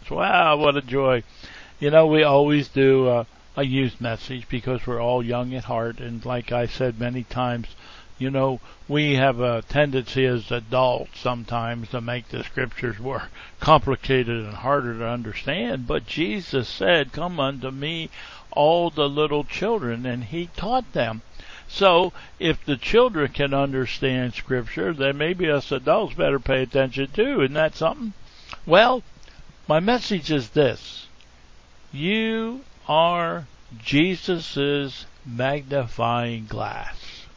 class. Wow, what a joy. We always do a youth message because we're all young at heart. And like I said many times, we have a tendency as adults sometimes to make the scriptures more complicated and harder to understand. But Jesus said, "Come unto me, all the little children," and he taught them. So if the children can understand scripture, then maybe us adults better pay attention too. Isn't that something? Well, my message is this. You are Jesus's magnifying glass.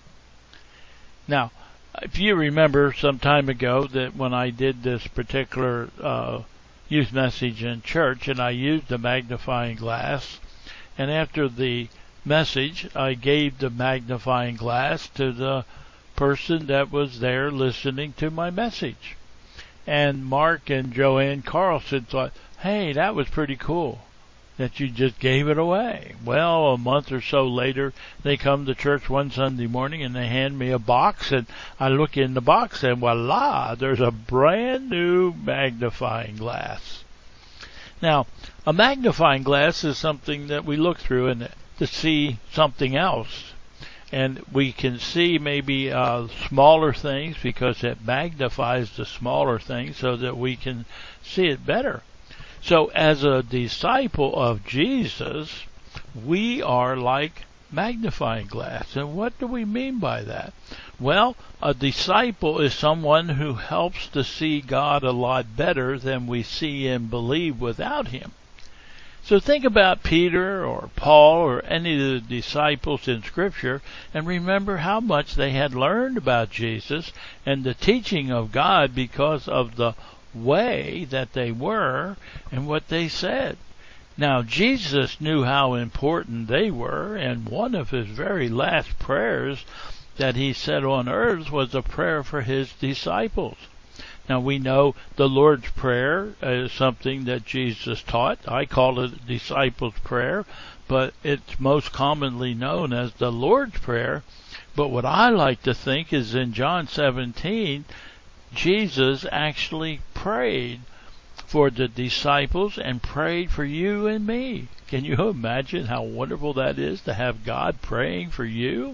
Now, if you remember some time ago that when I did this particular youth message in church and I used the magnifying glass, and after the message I gave the magnifying glass to the person that was there listening to my message. And Mark and Joanne Carlson thought, "Hey, that was pretty cool that you just gave it away." Well, a month or so later, they come to church one Sunday morning and they hand me a box, and I look in the box and voila, there's a brand new magnifying glass. Now, a magnifying glass is something that we look through and to see something else. And we can see maybe smaller things because it magnifies the smaller things so that we can see it better. So as a disciple of Jesus, we are like magnifying glass. And what do we mean by that? Well, a disciple is someone who helps to see God a lot better than we see and believe without him. So think about Peter or Paul or any of the disciples in Scripture and remember how much they had learned about Jesus and the teaching of God because of the way that they were and what they said. Now, Jesus knew how important they were, and one of his very last prayers that he said on earth was a prayer for his disciples. Now, we know the Lord's Prayer is something that Jesus taught. I call it disciples' prayer, but it's most commonly known as the Lord's Prayer. But what I like to think is in John 17, Jesus actually prayed for the disciples and prayed for you and me. Can you imagine how wonderful that is to have God praying for you?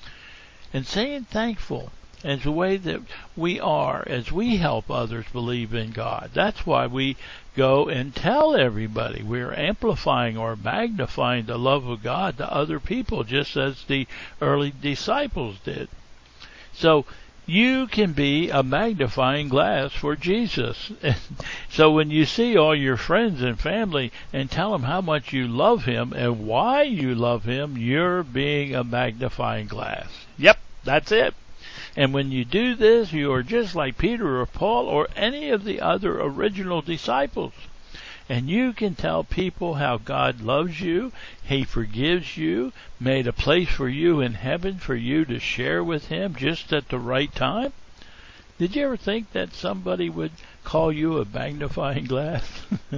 And saying thankful as the way that we are as we help others believe in God. That's why we go and tell everybody. We're amplifying or magnifying the love of God to other people, just as the early disciples did. So you can be a magnifying glass for Jesus. So when you see all your friends and family and tell them how much you love him and why you love him, you're being a magnifying glass. Yep, that's it. And when you do this, you are just like Peter or Paul or any of the other original disciples. And you can tell people how God loves you, he forgives you, made a place for you in heaven for you to share with him just at the right time. Did you ever think that somebody would call you a magnifying glass?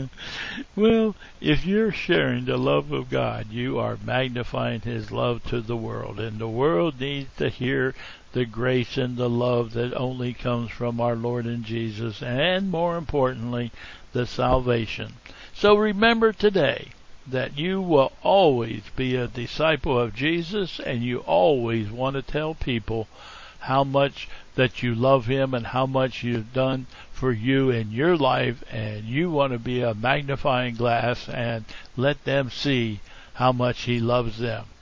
Well, if you're sharing the love of God, you are magnifying his love to the world. And the world needs to hear the grace and the love that only comes from our Lord and Jesus, and more importantly, the salvation. So remember today that you will always be a disciple of Jesus, and you always want to tell people how much that you love him and how much you've done for you in your life, and you want to be a magnifying glass and let them see how much he loves them.